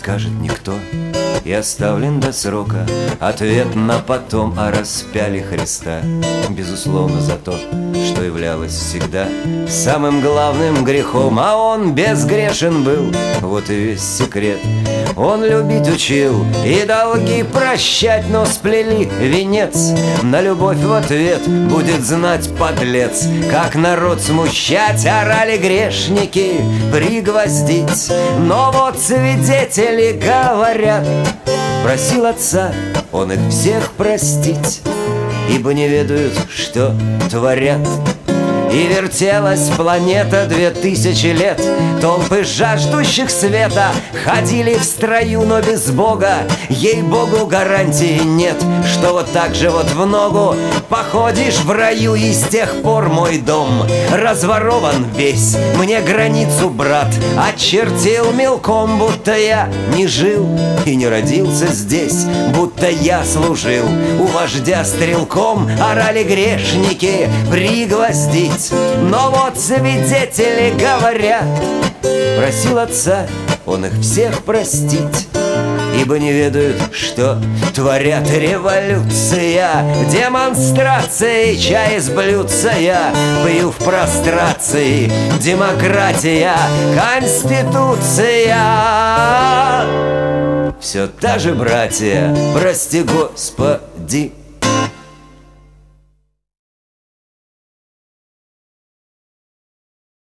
скажет никто, и оставлен до срока ответ на потом о распяле Христа. Безусловно, за то, что являлось всегда самым главным грехом, а он безгрешен был, вот и весь секрет. Он любить учил и долги прощать, но сплели венец на любовь в ответ. Будет знать подлец, как народ смущать, орали грешники пригвоздить. Но вот свидетели говорят, просил отца он их всех простить, ибо не ведают, что творят. И вертелась планета 2000 лет. Толпы жаждущих света ходили в строю, но без Бога, ей-богу, гарантии нет, что вот так же вот в ногу походишь в раю. И с тех пор мой дом разворован весь. Мне границу брат очертил мелком, будто я не жил и не родился здесь, будто я служил у вождя стрелком. Орали грешники пригвоздить. Но вот свидетели говорят, просил отца он их всех простить, ибо не ведают, что творят. Революция, демонстрации, чай из блюдца я пью в прострации. Демократия, конституция, все та же, братья, прости Господи.